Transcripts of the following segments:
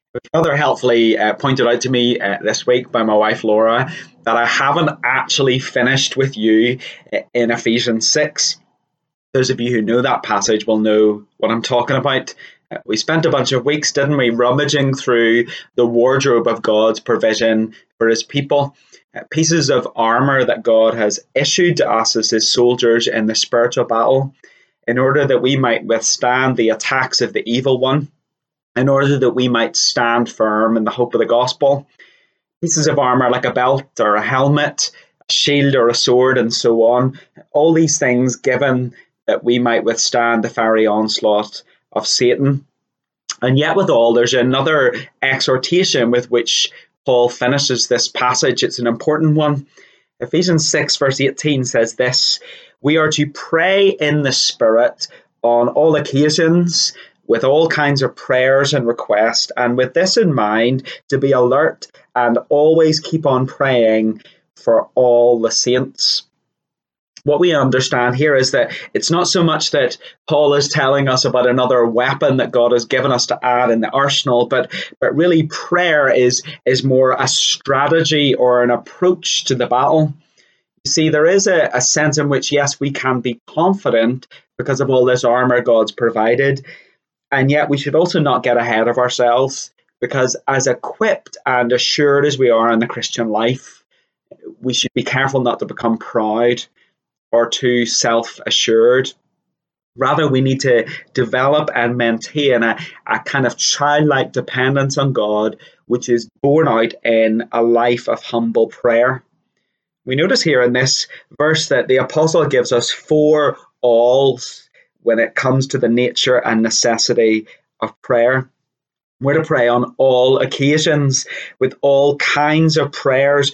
Rather helpfully pointed out to me this week by my wife Laura that I haven't actually finished with you in Ephesians 6. Those of you who know that passage will know what I'm talking about. We spent a bunch of weeks, didn't we, rummaging through the wardrobe of God's provision for his people. Pieces of armor that God has issued to us as his soldiers in the spiritual battle in order that we might withstand the attacks of the evil one, in order that we might stand firm in the hope of the gospel. Pieces of armor like a belt or a helmet, a shield or a sword, and so on. All these things given that we might withstand the fiery onslaught of Satan. And yet withal, there's another exhortation with which Paul finishes this passage. It's an important one. Ephesians 6 verse 18 says this: "We are to pray in the Spirit on all occasions, with all kinds of prayers and requests, and with this in mind, to be alert and always keep on praying for all the saints." What we understand here is that it's not so much that Paul is telling us about another weapon that God has given us to add in the arsenal, but really prayer is more a strategy or an approach to the battle. You see, there is a sense in which, yes, we can be confident because of all this armor God's provided, and yet we should also not get ahead of ourselves, because as equipped and assured as we are in the Christian life, we should be careful not to become proud or too self-assured. Rather, we need to develop and maintain a kind of childlike dependence on God, which is born out in a life of humble prayer. We notice here in this verse that the apostle gives us 4 alls when it comes to the nature and necessity of prayer. We're to pray on all occasions, with all kinds of prayers,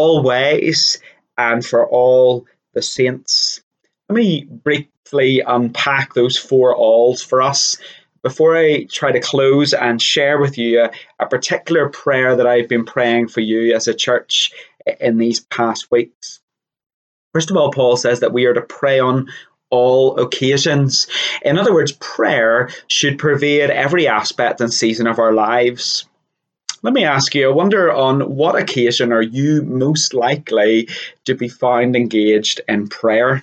always, and for all the saints. Let me briefly unpack those 4 alls for us before I try to close and share with you a particular prayer that I've been praying for you as a church in these past weeks. First of all, Paul says that we are to pray on all occasions. In other words, prayer should pervade every aspect and season of our lives. Let me ask you, I wonder, on what occasion are you most likely to be found engaged in prayer?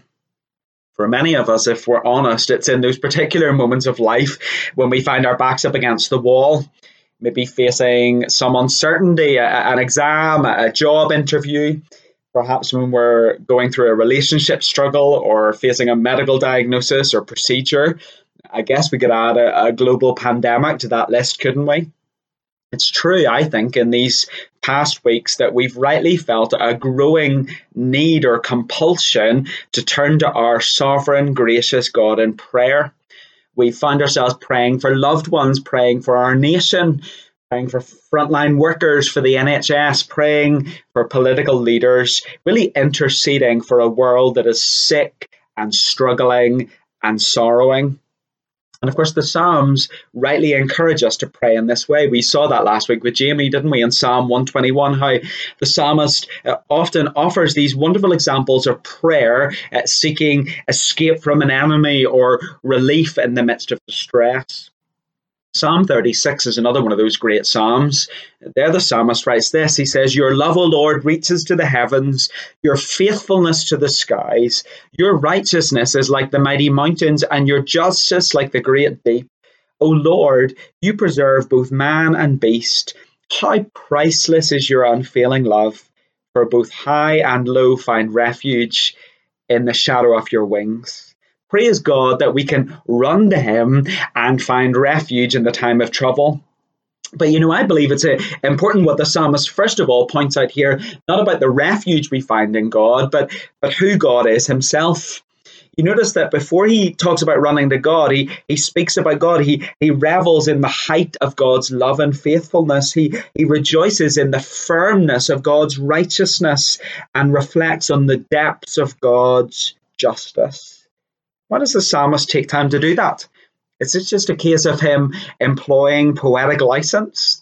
For many of us, if we're honest, it's in those particular moments of life when we find our backs up against the wall, maybe facing some uncertainty, an exam, a job interview, perhaps when we're going through a relationship struggle or facing a medical diagnosis or procedure. I guess we could add a global pandemic to that list, couldn't we? It's true, I think, in these past weeks that we've rightly felt a growing need or compulsion to turn to our sovereign, gracious God in prayer. We found ourselves praying for loved ones, praying for our nation, praying for frontline workers, for the NHS, praying for political leaders, really interceding for a world that is sick and struggling and sorrowing. And of course, the Psalms rightly encourage us to pray in this way. We saw that last week with Jamie, didn't we, in Psalm 121, how the psalmist often offers these wonderful examples of prayer, seeking escape from an enemy or relief in the midst of distress. Psalm 36 is another one of those great psalms. There the psalmist writes this. He says, "Your love, O Lord, reaches to the heavens, your faithfulness to the skies. Your righteousness is like the mighty mountains, and your justice like the great deep. O Lord, you preserve both man and beast. How priceless is your unfailing love, for both high and low find refuge in the shadow of your wings." Praise God that we can run to him and find refuge in the time of trouble. But, I believe it's important what the psalmist first of all points out here, not about the refuge we find in God, but who God is himself. You notice that before he talks about running to God, he speaks about God. He revels in the height of God's love and faithfulness. He rejoices in the firmness of God's righteousness and reflects on the depths of God's justice. Why does the psalmist take time to do that? Is it just a case of him employing poetic license?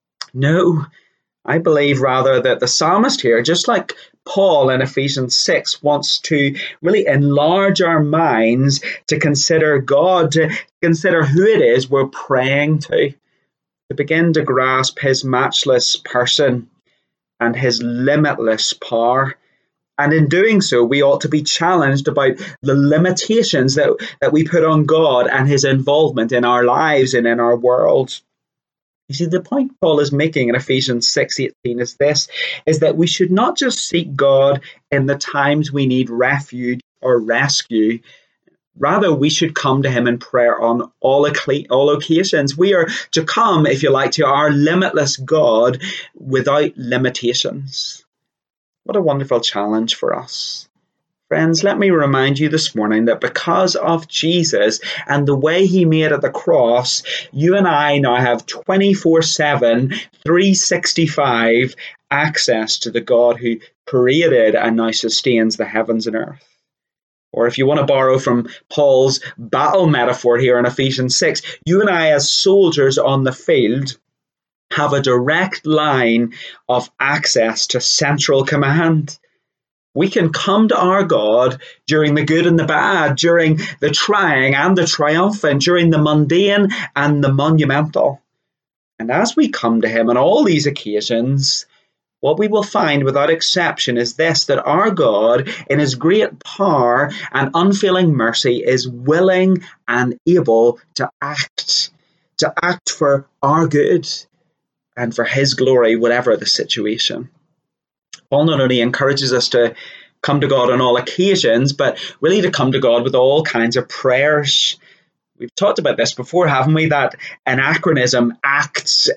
No, I believe rather that the psalmist here, just like Paul in Ephesians 6, wants to really enlarge our minds to consider God, to consider who it is we're praying to. to begin to grasp his matchless person and his limitless power. And in doing so, we ought to be challenged about the limitations that we put on God and his involvement in our lives and in our world. You see, the point Paul is making in Ephesians 6:18 is this, is that we should not just seek God in the times we need refuge or rescue. Rather, we should come to him in prayer on all occasions. We are to come, if you like, to our limitless God without limitations. What a wonderful challenge for us. Friends, let me remind you this morning that because of Jesus and the way he made at the cross, you and I now have 24/7, 365 access to the God who created and now sustains the heavens and earth. Or if you want to borrow from Paul's battle metaphor here in Ephesians 6, you and I as soldiers on the field have a direct line of access to central command. We can come to our God during the good and the bad, during the trying and the triumphant, during the mundane and the monumental. And as we come to him on all these occasions, what we will find without exception is this, that our God, in his great power and unfailing mercy, is willing and able to act for our good and for his glory, whatever the situation. Paul not only encourages us to come to God on all occasions, but really to come to God with all kinds of prayers. We've talked about this before, haven't we? That anachronism, ACTS,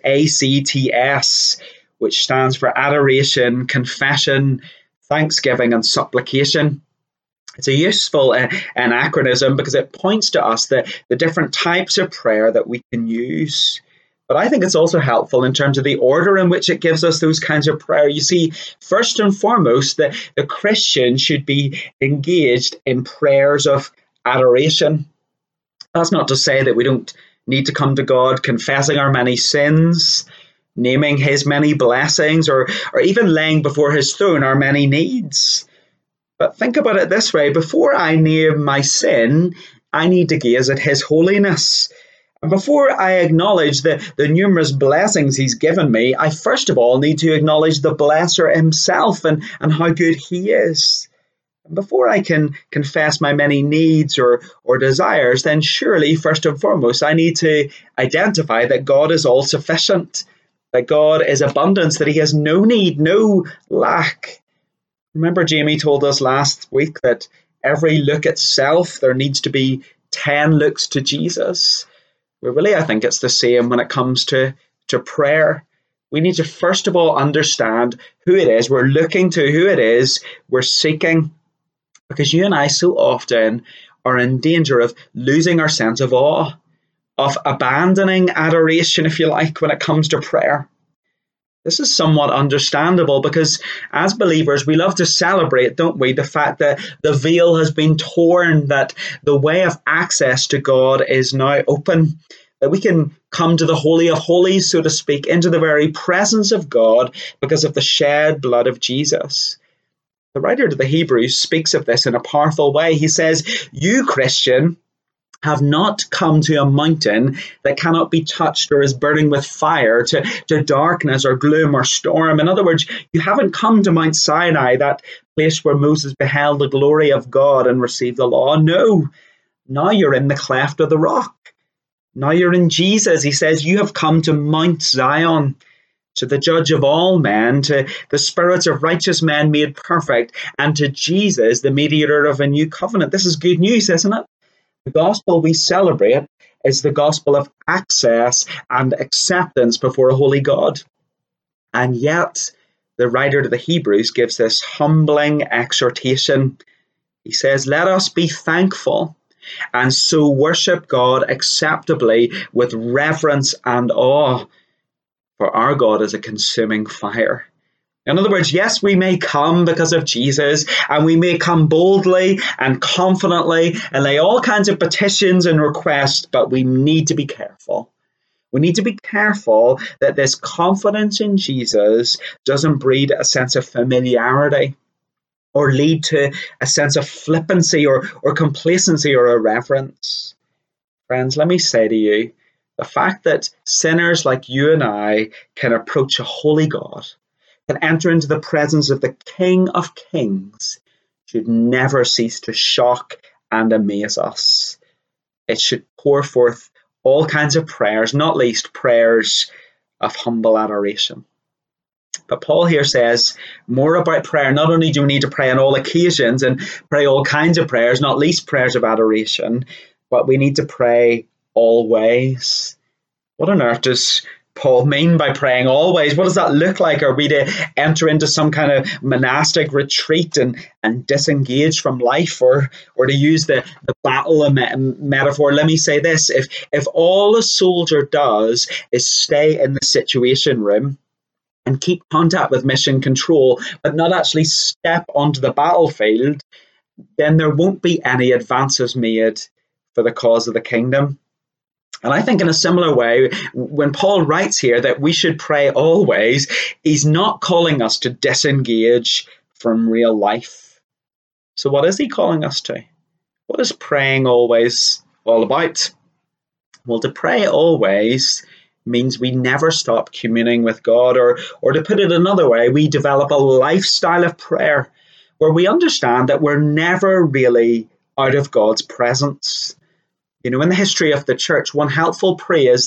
ACTS, which stands for adoration, confession, thanksgiving, and supplication. It's a useful anachronism because it points to us the different types of prayer that we can use. But I think it's also helpful in terms of the order in which it gives us those kinds of prayer. You see, first and foremost, the Christian should be engaged in prayers of adoration. That's not to say that we don't need to come to God confessing our many sins, naming his many blessings, or even laying before his throne our many needs. But think about it this way. Before I name my sin, I need to gaze at his holiness. And before I acknowledge the numerous blessings he's given me, I first of all need to acknowledge the blesser himself and how good he is. And before I can confess my many needs or desires, then surely, first and foremost, I need to identify that God is all sufficient, that God is abundance, that he has no need, no lack. Remember, Jamie told us last week that every look at self, there needs to be 10 looks to Jesus. Well, really, I think it's the same when it comes to prayer. We need to first of all understand who it is we're looking to, who it is we're seeking. Because you and I so often are in danger of losing our sense of awe, of abandoning adoration, if you like, when it comes to prayer. This is somewhat understandable because as believers, we love to celebrate, don't we, the fact that the veil has been torn, that the way of access to God is now open, that we can come to the Holy of Holies, so to speak, into the very presence of God because of the shed blood of Jesus. The writer to the Hebrews speaks of this in a powerful way. He says, you, Christian, have not come to a mountain that cannot be touched or is burning with fire, to darkness or gloom or storm. In other words, you haven't come to Mount Sinai, that place where Moses beheld the glory of God and received the law. No, now you're in the cleft of the rock. Now you're in Jesus. He says, you have come to Mount Zion, to the judge of all men, to the spirits of righteous men made perfect, and to Jesus, the mediator of a new covenant. This is good news, isn't it? The gospel we celebrate is the gospel of access and acceptance before a holy God. And yet, the writer to the Hebrews gives this humbling exhortation. He says, let us be thankful and so worship God acceptably with reverence and awe, for our God is a consuming fire. In other words, yes, we may come because of Jesus, and we may come boldly and confidently and lay all kinds of petitions and requests, but we need to be careful. We need to be careful that this confidence in Jesus doesn't breed a sense of familiarity or lead to a sense of flippancy or complacency or irreverence. Friends, let me say to you, The fact that sinners like you and I can approach a holy God, can enter into the presence of the King of Kings, should never cease to shock and amaze us. It should pour forth all kinds of prayers, not least prayers of humble adoration. But Paul here says more about prayer. Not only do we need to pray on all occasions and pray all kinds of prayers, not least prayers of adoration, but we need to pray always. What on earth does Paul mean by praying always? What does that look like? Are we to enter into some kind of monastic retreat and disengage from life? Or to use the battle metaphor, let me say this. If all a soldier does is stay in the Situation Room and keep contact with mission control, but not actually step onto the battlefield, then there won't be any advances made for the cause of the kingdom. And I think in a similar way, when Paul writes here that we should pray always, he's not calling us to disengage from real life. So what is he calling us to? What is praying always all about? Well, to pray always means we never stop communing with God, or to put it another way, we develop a lifestyle of prayer where we understand that we're never really out of God's presence. You know, in the history of the church, one helpful phrase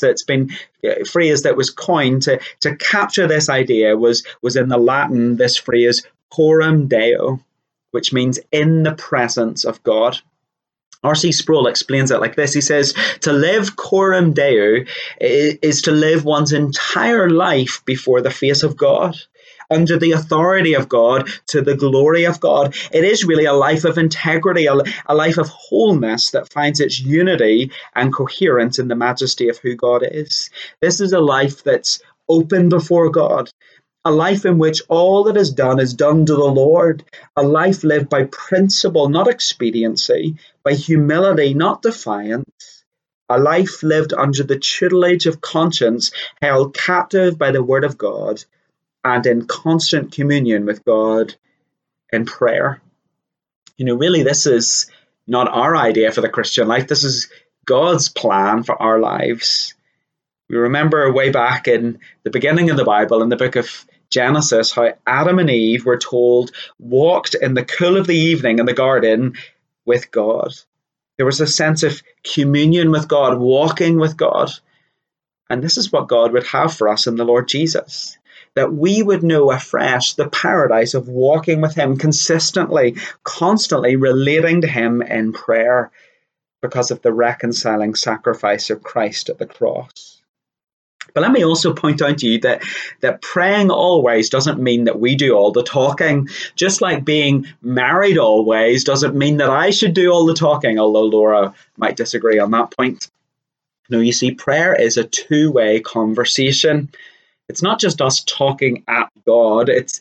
that was coined to capture this idea was in the Latin, this phrase, coram Deo, which means in the presence of God. R.C. Sproul explains it like this. He says, to live coram Deo is to live one's entire life before the face of God, under the authority of God, to the glory of God. It is really a life of integrity, a life of wholeness that finds its unity and coherence in the majesty of who God is. This is a life that's open before God, a life in which all that is done to the Lord, a life lived by principle, not expediency, by humility, not defiance, a life lived under the tutelage of conscience, held captive by the word of God, and in constant communion with God in prayer. You know, really, this is not our idea for the Christian life. This is God's plan for our lives. We remember way back in the beginning of the Bible, in the book of Genesis, how Adam and Eve were told, walked in the cool of the evening in the garden with God. There was a sense of communion with God, walking with God. And this is what God would have for us in the Lord Jesus, that we would know afresh the paradise of walking with him consistently, constantly relating to him in prayer because of the reconciling sacrifice of Christ at the cross. But let me also point out to you that praying always doesn't mean that we do all the talking. Just like being married always doesn't mean that I should do all the talking, although Laura might disagree on that point. No, you see, prayer is a two-way conversation. It's not just us talking at God, it's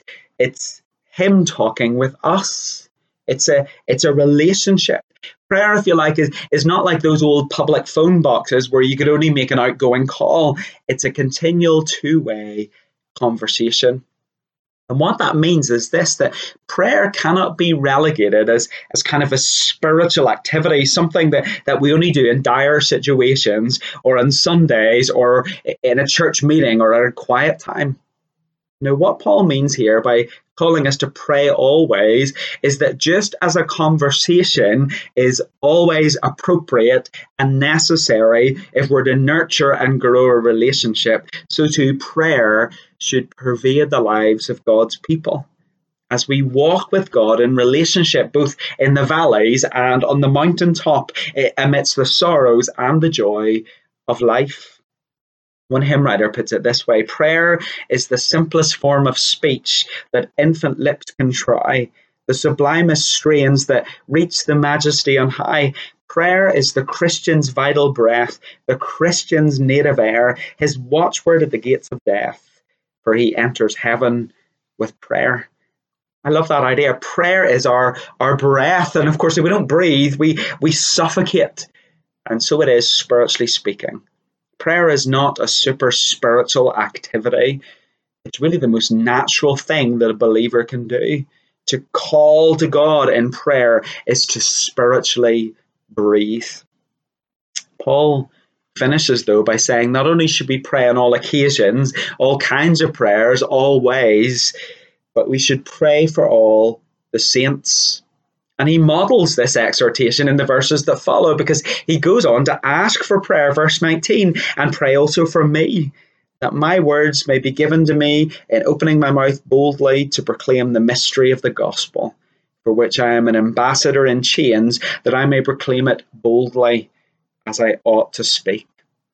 him talking with us. It's a relationship. Prayer, if you like, is not like those old public phone boxes where you could only make an outgoing call. It's a continual two-way conversation. And what that means is this, that prayer cannot be relegated as kind of a spiritual activity, something that we only do in dire situations or on Sundays or in a church meeting or at a quiet time. Now, what Paul means here by calling us to pray always is that just as a conversation is always appropriate and necessary if we're to nurture and grow a relationship, so too prayer should pervade the lives of God's people. As we walk with God in relationship, both in the valleys and on the mountaintop, amidst the sorrows and the joy of life. One hymn writer puts it this way: prayer is the simplest form of speech that infant lips can try, the sublimest strains that reach the majesty on high. Prayer is the Christian's vital breath, the Christian's native air, his watchword at the gates of death, for he enters heaven with prayer. I love that idea. Prayer is our breath, and of course, if we don't breathe, we suffocate. And so it is spiritually speaking. Prayer is not a super spiritual activity. It's really the most natural thing that a believer can do. To call to God in prayer is to spiritually breathe. Paul finishes, though, by saying not only should we pray on all occasions, all kinds of prayers, all ways, but we should pray for all the saints. And he models this exhortation in the verses that follow, because he goes on to ask for prayer, verse 19, and pray also for me, that my words may be given to me in opening my mouth boldly to proclaim the mystery of the gospel, for which I am an ambassador in chains, that I may proclaim it boldly as I ought to speak.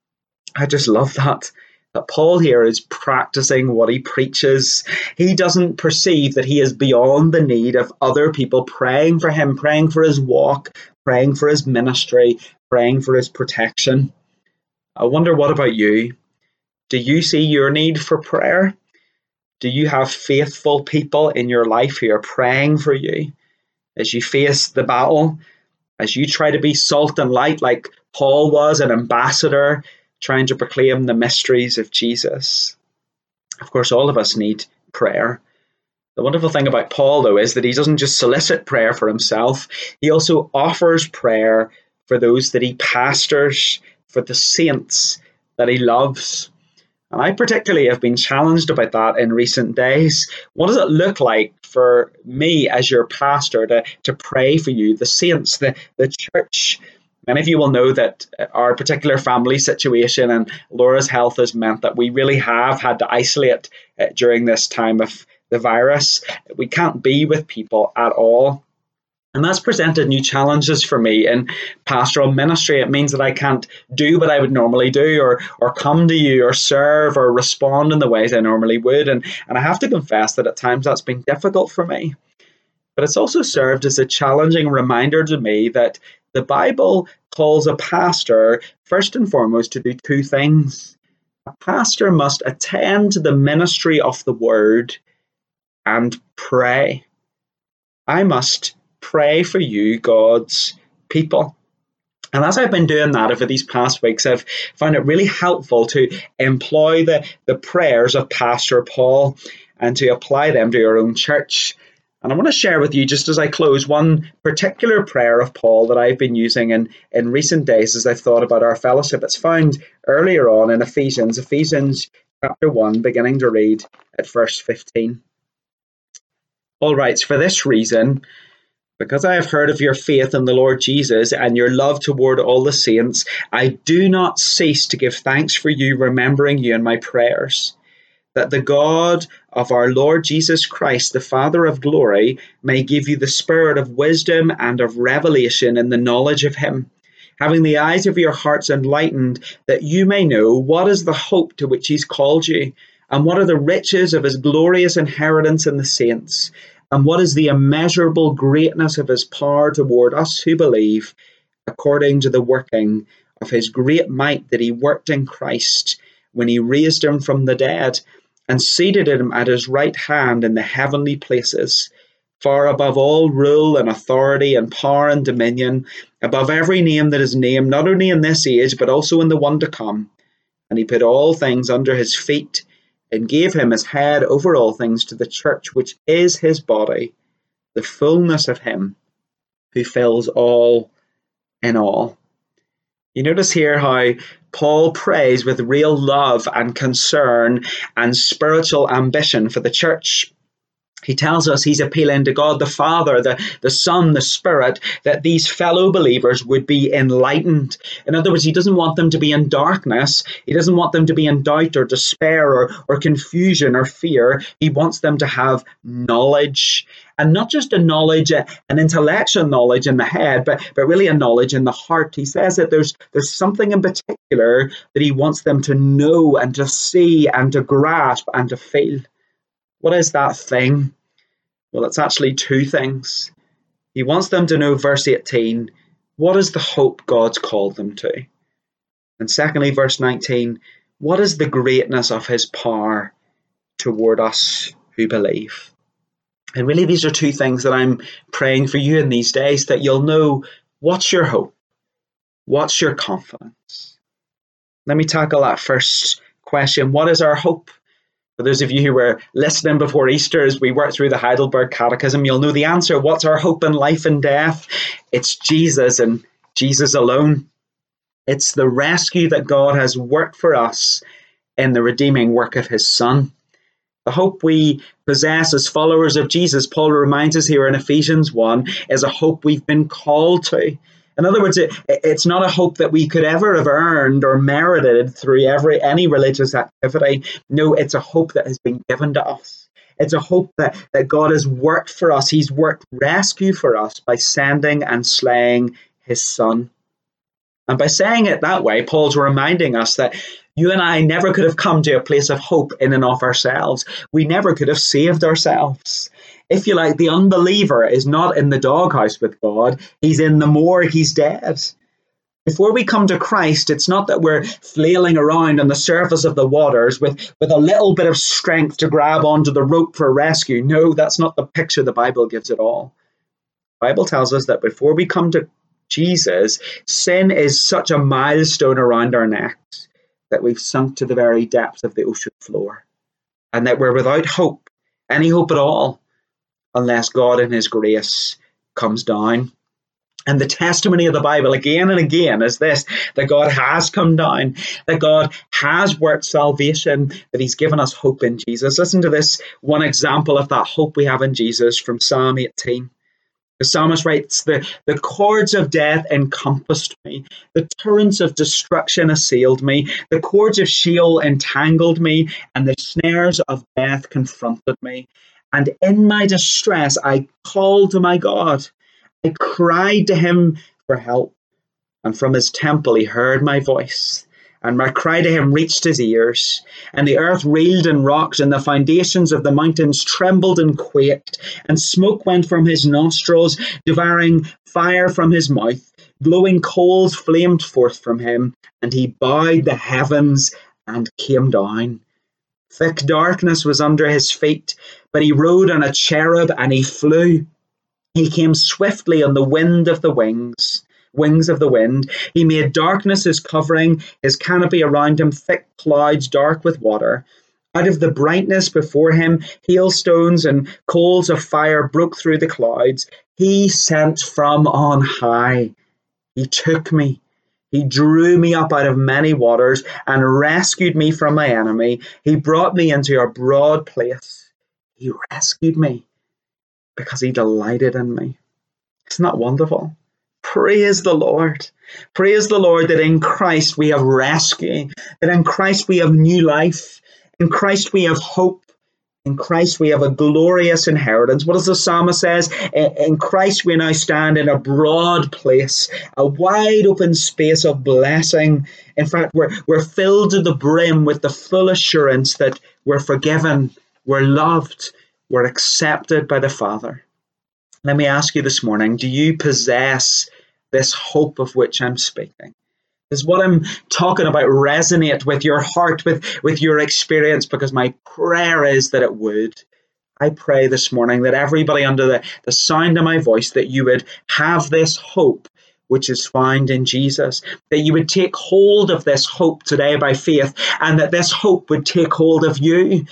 I just love that Paul here is practicing what he preaches. He doesn't perceive that he is beyond the need of other people praying for him, praying for his walk, praying for his ministry, praying for his protection. I wonder, what about you? Do you see your need for prayer? Do you have faithful people in your life who are praying for you as you face the battle, as you try to be salt and light like Paul was, an ambassador trying to proclaim the mysteries of Jesus? Of course, all of us need prayer. The wonderful thing about Paul, though, is that he doesn't just solicit prayer for himself. He also offers prayer for those that he pastors, for the saints that he loves. And I particularly have been challenged about that in recent days. What does it look like for me as your pastor to pray for you, the saints, the church? Many of you will know that our particular family situation and Laura's health has meant that we really have had to isolate during this time of the virus. We can't be with people at all. And that's presented new challenges for me in pastoral ministry. It means that I can't do what I would normally do, or come to you, or serve, or respond in the ways I normally would. And I have to confess that at times that's been difficult for me. But it's also served as a challenging reminder to me that the Bible calls a pastor, first and foremost, to do two things. A pastor must attend to the ministry of the word and pray. I must pray for you, God's people. And as I've been doing that over these past weeks, I've found it really helpful to employ the prayers of Pastor Paul and to apply them to your own church. And I want to share with you, just as I close, one particular prayer of Paul that I've been using in recent days as I've thought about our fellowship. It's found earlier on in Ephesians chapter 1, beginning to read at verse 15. Paul writes, "For this reason, because I have heard of your faith in the Lord Jesus and your love toward all the saints, I do not cease to give thanks for you, remembering you in my prayers, that the God of our Lord Jesus Christ, the Father of glory, may give you the spirit of wisdom and of revelation in the knowledge of him, having the eyes of your hearts enlightened, that you may know what is the hope to which he's called you, and what are the riches of his glorious inheritance in the saints, and what is the immeasurable greatness of his power toward us who believe, according to the working of his great might that he worked in Christ when he raised him from the dead and seated him at his right hand in the heavenly places, far above all rule and authority and power and dominion, above every name that is named, not only in this age, but also in the one to come. And he put all things under his feet, and gave him as head over all things to the church, which is his body, the fullness of him who fills all in all." You notice here how Paul prays with real love and concern and spiritual ambition for the church. He tells us he's appealing to God the Father, the Son, the Spirit, that these fellow believers would be enlightened. In other words, he doesn't want them to be in darkness. He doesn't want them to be in doubt or despair or confusion or fear. He wants them to have knowledge. And not just a knowledge, an intellectual knowledge in the head, but really a knowledge in the heart. He says that there's something in particular that he wants them to know and to see and to grasp and to feel. What is that thing? Well, it's actually two things. He wants them to know, verse 18, what is the hope God's called them to? And secondly, verse 19, what is the greatness of his power toward us who believe? And really, these are two things that I'm praying for you in these days, that you'll know what's your hope, what's your confidence. Let me tackle that first question. What is our hope? For those of you who were listening before Easter, as we worked through the Heidelberg Catechism, you'll know the answer. What's our hope in life and death? It's Jesus and Jesus alone. It's the rescue that God has worked for us in the redeeming work of his Son. The hope we possess as followers of Jesus, Paul reminds us here in Ephesians 1, is a hope we've been called to. In other words, it's not a hope that we could ever have earned or merited through any religious activity. No, it's a hope that has been given to us. It's a hope that God has worked for us. He's worked rescue for us by sending and slaying his Son. And by saying it that way, Paul's reminding us that you and I never could have come to a place of hope in and of ourselves. We never could have saved ourselves. If you like, the unbeliever is not in the doghouse with God. He's in the morgue. He's dead. Before we come to Christ, it's not that we're flailing around on the surface of the waters with a little bit of strength to grab onto the rope for rescue. No, that's not the picture the Bible gives at all. The Bible tells us that before we come to Jesus, sin is such a milestone around our necks that we've sunk to the very depths of the ocean floor, and that we're without hope, any hope at all, unless God in his grace comes down. And the testimony of the Bible again and again is this, that God has come down, that God has worked salvation, that he's given us hope in Jesus. Listen to this one example of that hope we have in Jesus from Psalm 18. The psalmist writes, the cords of death encompassed me. The torrents of destruction assailed me. The cords of Sheol entangled me, and the snares of death confronted me. And in my distress, I called to my God. I cried to him for help. And from his temple, he heard my voice. And my cry to him reached his ears, and the earth reeled and rocked, and the foundations of the mountains trembled and quaked, and smoke went from his nostrils, devouring fire from his mouth. Glowing coals flamed forth from him, and he bowed the heavens and came down. Thick darkness was under his feet, but he rode on a cherub and he flew. He came swiftly on the wind of the wings of the wind. He made darkness his covering, his canopy around him, thick clouds dark with water. Out of the brightness before him, hailstones and coals of fire broke through the clouds. He sent from on high. He took me. He drew me up out of many waters and rescued me from my enemy. He brought me into a broad place. He rescued me because he delighted in me. Isn't that wonderful? Praise the Lord. Praise the Lord that in Christ we have rescue, that in Christ we have new life, in Christ we have hope, in Christ we have a glorious inheritance. What does the psalmist says? In Christ we now stand in a broad place, a wide open space of blessing. In fact, we're filled to the brim with the full assurance that we're forgiven, we're loved, we're accepted by the Father. Let me ask you this morning, do you possess this hope of which I'm speaking? Does what I'm talking about resonate with your heart, with your experience? Because my prayer is that it would. I pray this morning that everybody under the sound of my voice, that you would have this hope which is found in Jesus, that you would take hold of this hope today by faith, and that this hope would take hold of you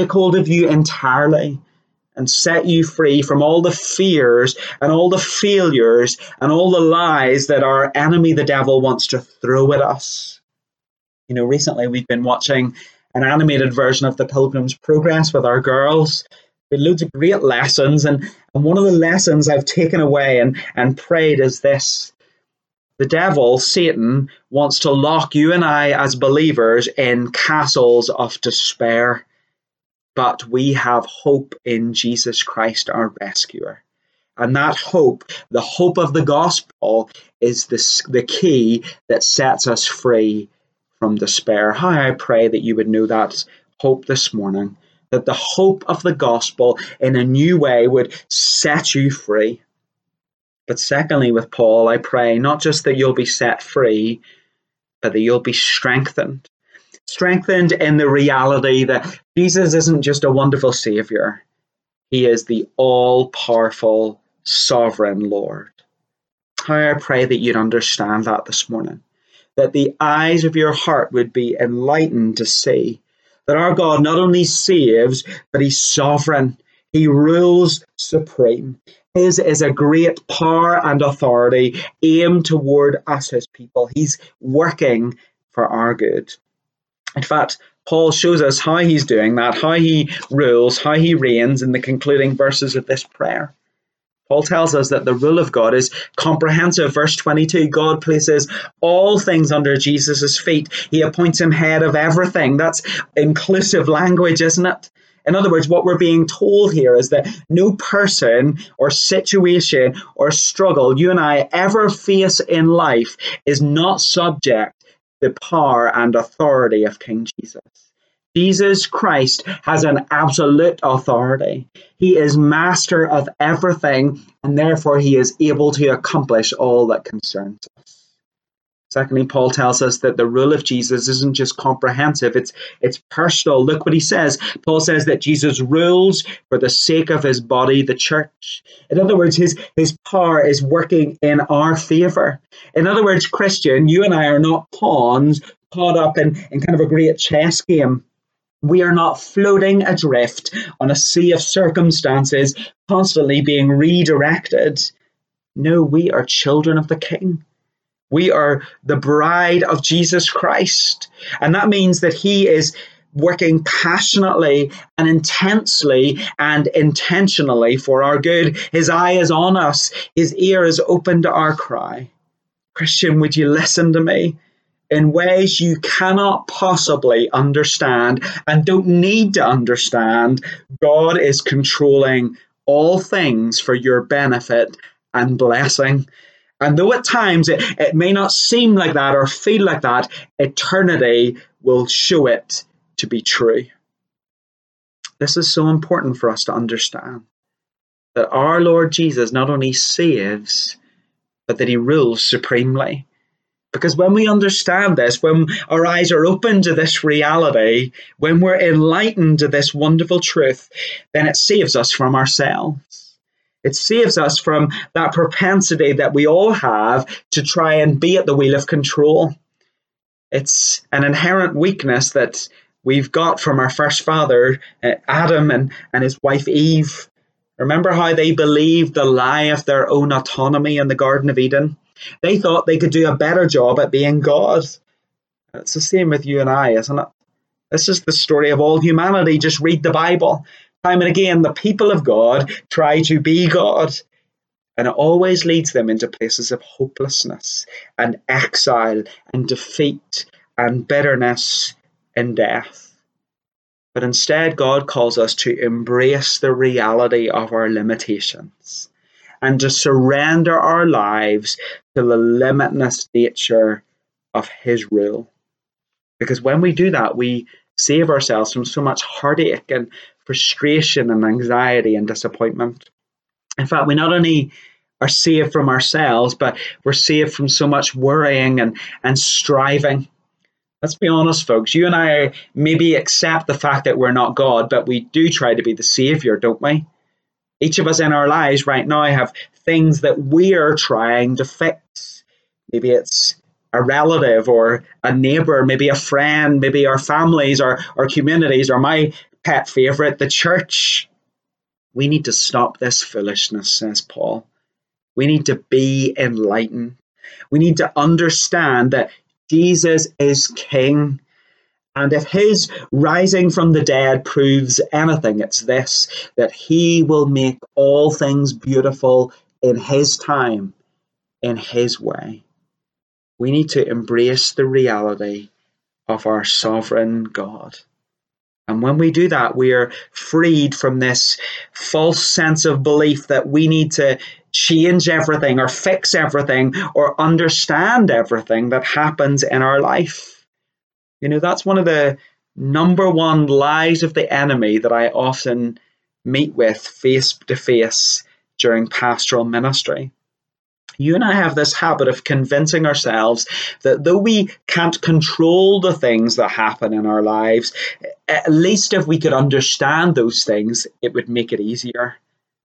entirely, and set you free from all the fears and all the failures and all the lies that our enemy, the devil, wants to throw at us. You know, recently we've been watching an animated version of The Pilgrim's Progress with our girls. With loads of great lessons, and one of the lessons I've taken away and prayed is this. The devil, Satan, wants to lock you and I as believers in castles of despair. But we have hope in Jesus Christ, our rescuer. And that hope, the hope of the gospel, is the key that sets us free from despair. How I pray that you would know that hope this morning, that the hope of the gospel in a new way would set you free. But secondly, with Paul, I pray not just that you'll be set free, but that you'll be strengthened. Strengthened in the reality that Jesus isn't just a wonderful Savior. He is the all-powerful, sovereign Lord. How I pray that you'd understand that this morning. That the eyes of your heart would be enlightened to see that our God not only saves, but he's sovereign. He rules supreme. His is a great power and authority aimed toward us, his people. He's working for our good. In fact, Paul shows us how he's doing that, how he rules, how he reigns in the concluding verses of this prayer. Paul tells us that the rule of God is comprehensive. Verse 22, God places all things under Jesus' feet. He appoints him head of everything. That's inclusive language, isn't it? In other words, what we're being told here is that no person or situation or struggle you and I ever face in life is not subject to the power and authority of King Jesus. Jesus Christ has an absolute authority. He is master of everything, and therefore he is able to accomplish all that concerns us. Secondly, Paul tells us that the rule of Jesus isn't just comprehensive, it's personal. Look what he says. Paul says that Jesus rules for the sake of his body, the church. In other words, his power is working in our favor. In other words, Christian, you and I are not pawns caught up in kind of a great chess game. We are not floating adrift on a sea of circumstances, constantly being redirected. No, we are children of the King. We are the bride of Jesus Christ. And that means that he is working passionately and intensely and intentionally for our good. His eye is on us. His ear is open to our cry. Christian, would you listen to me? In ways you cannot possibly understand and don't need to understand, God is controlling all things for your benefit and blessing. And though at times it may not seem like that or feel like that, eternity will show it to be true. This is so important for us to understand, that our Lord Jesus not only saves, but that he rules supremely. Because when we understand this, when our eyes are open to this reality, when we're enlightened to this wonderful truth, then it saves us from ourselves. It saves us from that propensity that we all have to try and be at the wheel of control. It's an inherent weakness that we've got from our first father, Adam, and his wife Eve. Remember how they believed the lie of their own autonomy in the Garden of Eden? They thought they could do a better job at being God. It's the same with you and I, isn't it? This is the story of all humanity. Just read the Bible. Time and again, the people of God try to be God. And it always leads them into places of hopelessness and exile and defeat and bitterness and death. But instead, God calls us to embrace the reality of our limitations and to surrender our lives to the limitless nature of his rule. Because when we do that, we save ourselves from so much heartache and frustration and anxiety and disappointment. In fact, we not only are saved from ourselves, but we're saved from so much worrying and striving. Let's be honest, folks. You and I maybe accept the fact that we're not God, but we do try to be the Savior, don't we? Each of us in our lives right now have things that we're trying to fix. Maybe it's a relative or a neighbor, maybe a friend, maybe our families or our communities, or my pet favorite, the church. We need to stop this foolishness, says Paul. We need to be enlightened. We need to understand that Jesus is King. And if his rising from the dead proves anything, it's this, that he will make all things beautiful in his time, in his way. We need to embrace the reality of our sovereign God. And when we do that, we are freed from this false sense of belief that we need to change everything or fix everything or understand everything that happens in our life. You know, that's one of the number one lies of the enemy that I often meet with face to face during pastoral ministry. You and I have this habit of convincing ourselves that though we can't control the things that happen in our lives, at least if we could understand those things, it would make it easier.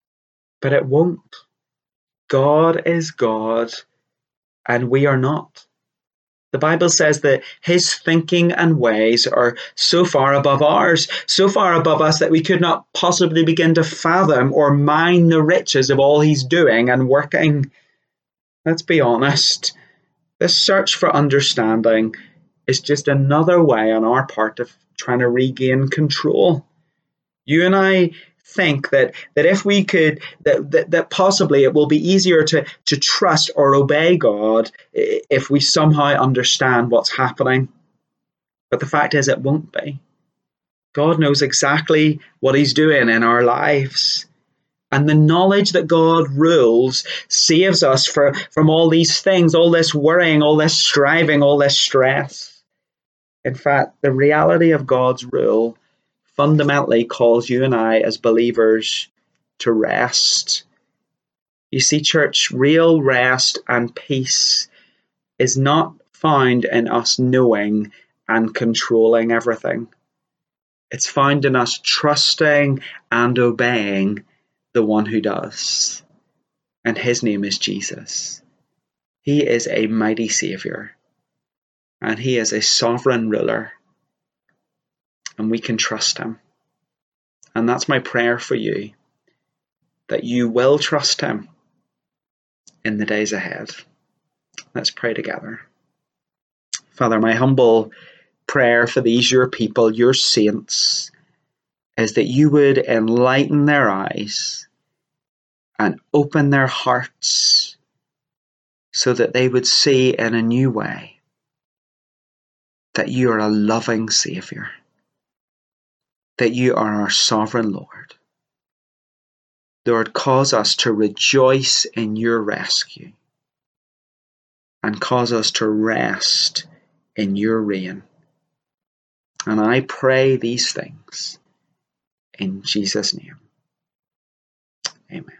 But it won't. God is God, and we are not. The Bible says that his thinking and ways are so far above ours, so far above us that we could not possibly begin to fathom or mine the riches of all he's doing and working. Let's be honest. This search for understanding is just another way on our part of trying to regain control. You and I think that if we could, that possibly it will be easier to trust or obey God if we somehow understand what's happening. But the fact is, it won't be. God knows exactly what he's doing in our lives. And the knowledge that God rules saves us from all these things, all this worrying, all this striving, all this stress. In fact, the reality of God's rule fundamentally calls you and I as believers to rest. You see, church, real rest and peace is not found in us knowing and controlling everything. It's found in us trusting and obeying the one who does. And his name is Jesus. He is a mighty Saviour. And he is a sovereign ruler. And we can trust him. And that's my prayer for you, that you will trust him in the days ahead. Let's pray together. Father, my humble prayer for these your people, your saints, is that you would enlighten their eyes and open their hearts so that they would see in a new way that you are a loving Saviour, that you are our sovereign Lord. Lord, cause us to rejoice in your rescue and cause us to rest in your reign. And I pray these things in Jesus' name. Amen.